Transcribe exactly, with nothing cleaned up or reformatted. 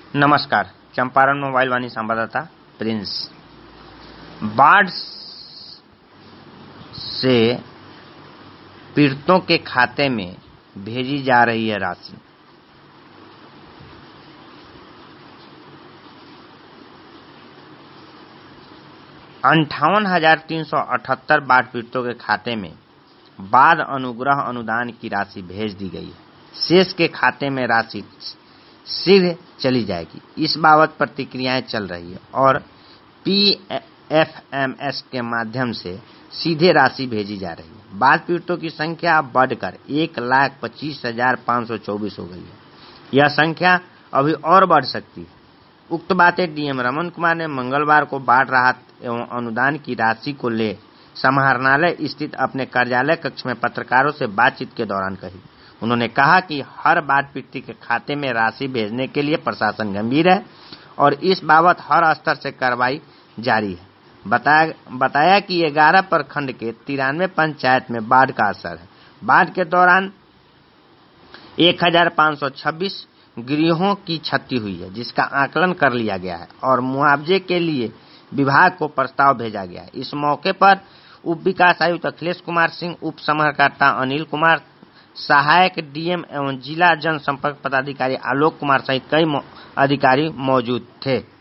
नमस्कार। चंपारण मोबाइल वाणी संवाददाता प्रिंस। बाढ़ से पीड़ितों के खाते में भेजी जा रही है राशि। अंठावन हजार तीन सौ अठहत्तर बाढ़ पीड़ितों के खाते में बाढ़ अनुग्रह अनुदान की राशि भेज दी गई है। शेष के खाते में राशि शीघ्र चली जाएगी। इस बाबत प्रतिक्रियाएं चल रही है और पी एफ एम एस के माध्यम से सीधे राशि भेजी जा रही है। बाढ़ पीड़ितों की संख्या अब बढ़कर एक लाख पच्चीस हजार पाँच सौ चौबीस हो गई है। यह संख्या अभी और बढ़ सकती है। उक्त बातें डीएम रमन कुमार ने मंगलवार को बाढ़ राहत एवं अनुदान की राशि को ले समाहरणालय स्थित अपने कार्यालय कक्ष में पत्रकारों से बातचीत के दौरान कही। उन्होंने कहा कि हर बाढ़ पीड़ित के खाते में राशि भेजने के लिए प्रशासन गंभीर है और इस बाबत हर स्तर से कार्रवाई जारी है। बताया, बताया कि ग्यारह प्रखंड के तिरानवे पंचायत में बाढ़ का असर है। बाढ़ के दौरान एक हजार पाँच सौ छब्बीस गृहों की क्षति हुई है, जिसका आकलन कर लिया गया है और मुआवजे के लिए विभाग को प्रस्ताव भेजा गया है। इस मौके पर उप विकास आयुक्त अखिलेश कुमार सिंह, उप समरकर्ता अनिल कुमार, सहायक डीएम एवं जिला जनसंपर्क पदाधिकारी आलोक कुमार सहित कई अधिकारी मौजूद थे।